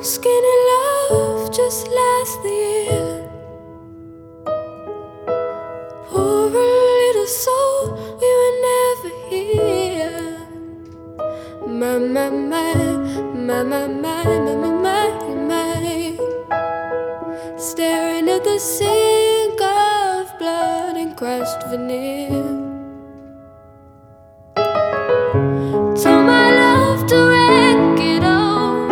Skinny love just last the year. Poor little soul, we were never here. My, my, my, my, my, my, my, my, my, my. Staring at the sink of blood and crushed veneer. Told my love to wreck it all.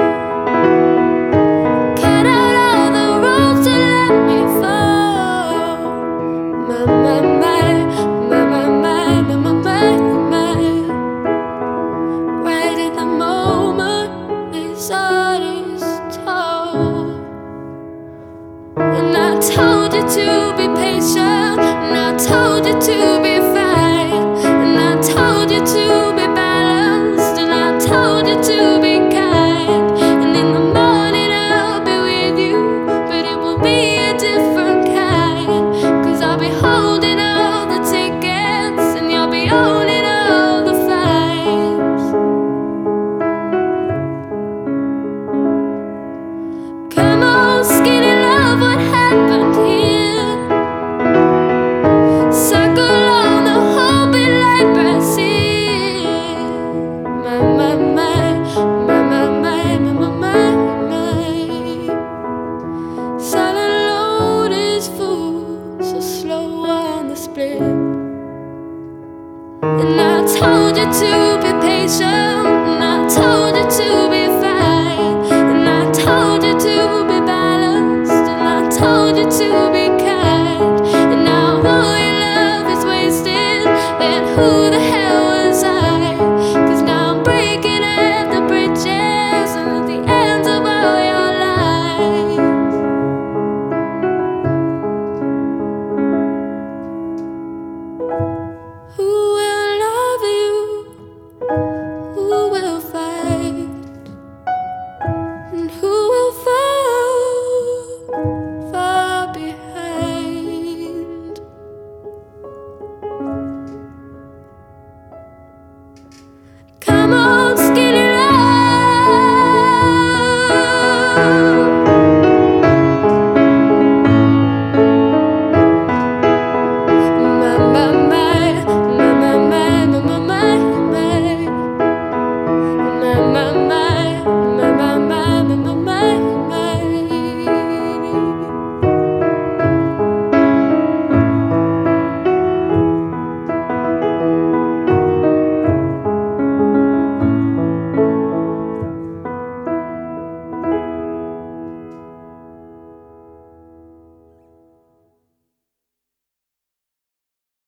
Cut out all the roads to let me fall. My, my, my, my, my, my, my, my, my, my. Right in the moment his heart is told. And I told you to be patient, and I told you to be fine, and I told you to be balanced, and I told you to be kind. And in the morning I'll be with you, but it will be a different kind. 'Cause I'll be holding all the tickets, and you'll be owning all the flights. Come on, skinny love, what happened here? Circle on the whole bit like Brazil. My, my, my, my, my, my, my, my, my, my. Silent load is full, so slow on the split. And I told you to be patient, and I told you to be fine, and I told you to be balanced, and I told you to be